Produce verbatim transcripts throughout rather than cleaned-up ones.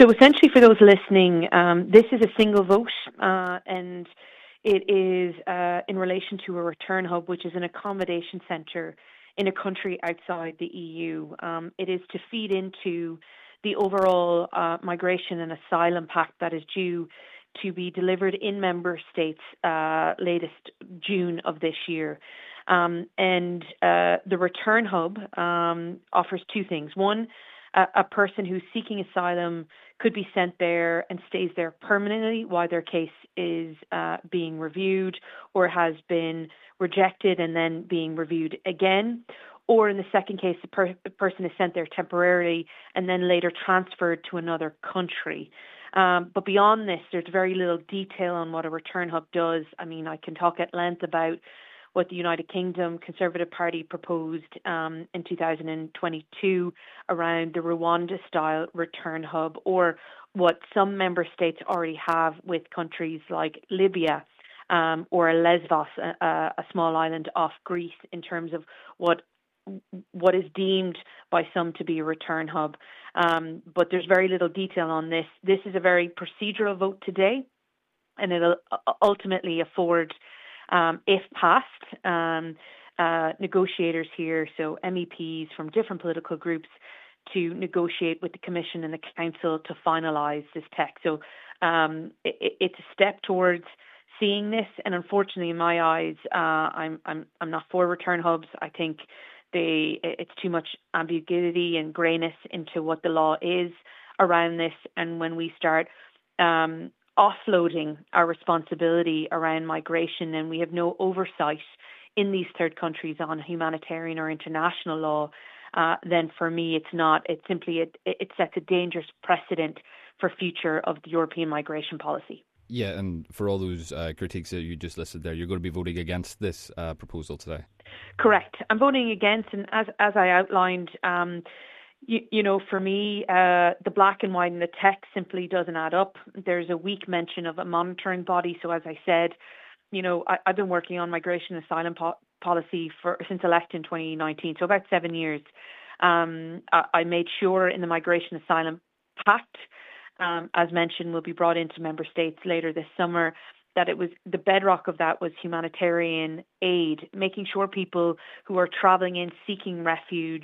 So essentially, for those listening, um, this is a single vote, uh, and it is uh, in relation to a return hub, which is an accommodation centre in a country outside the E U. Um, it is to feed into the overall uh, migration and asylum pact that is due to be delivered in member states uh, latest June of this year. Um, and uh, the return hub um, offers two things. One, a, a person who's seeking asylum could be sent there and stays there permanently while their case is uh, being reviewed or has been rejected and then being reviewed again. Or in the second case, the, per- the person is sent there temporarily and then later transferred to another country. Um, but beyond this, there's very little detail on what a return hub does. I mean, I can talk at length about what the United Kingdom Conservative Party proposed um, in two thousand twenty-two around the Rwanda-style return hub, or what some member states already have with countries like Libya um, or Lesbos, a, a small island off Greece, in terms of what what is deemed by some to be a return hub. Um, but there's very little detail on this. This is a very procedural vote today, and it'll ultimately afford, um, if passed, um, uh, negotiators here, so M E Ps from different political groups, to negotiate with the Commission and the Council to finalise this text. So um, it, it's a step towards seeing this, and unfortunately, in my eyes, uh, I'm I'm I'm not for return hubs. I think they it's too much ambiguity and greyness into what the law is around this, and when we start um, offloading our responsibility around migration, and we have no oversight in these third countries on humanitarian or international law, uh, then for me it's not. It simply it, it sets a dangerous precedent for future of the European migration policy. Yeah, and for all those uh, critiques that you just listed there, you're going to be voting against this uh, proposal today. Correct. I'm voting against, and as as I outlined, um, you, you know, for me, uh, the black and white in the text simply doesn't add up. There's a weak mention of a monitoring body. So as I said, you know, I, I've been working on migration and asylum po- policy for since elect in twenty nineteen, so about seven years. Um, I, I made sure in the Migration Asylum Pact, um, as mentioned, will be brought into member states later this summer, that it was the bedrock of that was humanitarian aid, making sure people who are traveling in seeking refuge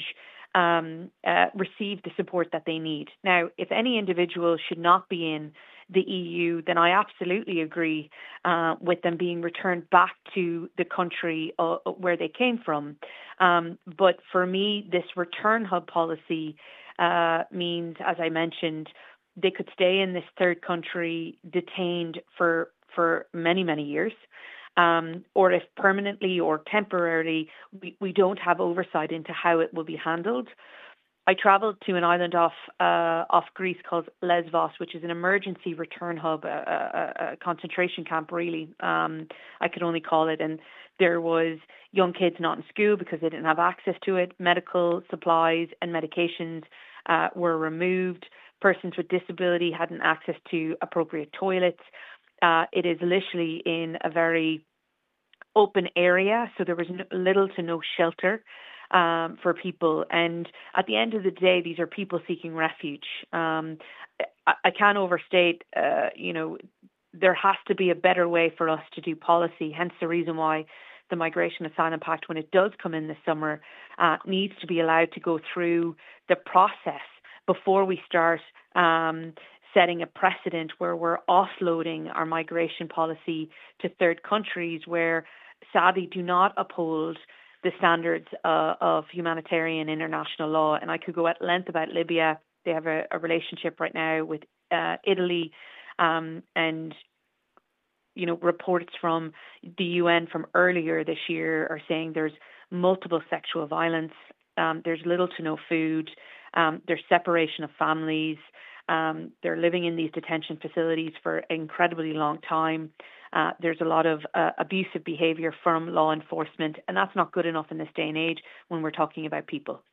um, uh, receive the support that they need. Now, if any individual should not be in the E U, then I absolutely agree uh, with them being returned back to the country uh, where they came from. Um, but for me, this return hub policy uh, means, as I mentioned, they could stay in this third country detained for for many, many years. Um, or if permanently or temporarily, we, we don't have oversight into how it will be handled. I travelled to an island off uh, off Greece called Lesbos, which is an emergency return hub, a, a, a concentration camp, really, um, I could only call it. And there was young kids not in school because they didn't have access to it. Medical supplies and medications uh, were removed. Persons with disability hadn't access to appropriate toilets. Uh, it is literally in a very open area, so there was no, little to no shelter um, for people. And at the end of the day, these are people seeking refuge. Um, I, I can't overstate, uh, you know, there has to be a better way for us to do policy, hence the reason why the Migration Asylum Pact, when it does come in this summer, uh, needs to be allowed to go through the process before we start um, setting a precedent where we're offloading our migration policy to third countries where sadly do not uphold the standards uh, of humanitarian international law. And I could go at length about Libya. They have a, a relationship right now with uh, Italy, um, and you know, reports from the U N from earlier this year are saying there's multiple sexual violence, um, there's little to no food, um, there's separation of families, um, they're living in these detention facilities for an incredibly long time. Uh, there's a lot of uh, abusive behaviour from law enforcement, and that's not good enough in this day and age when we're talking about people.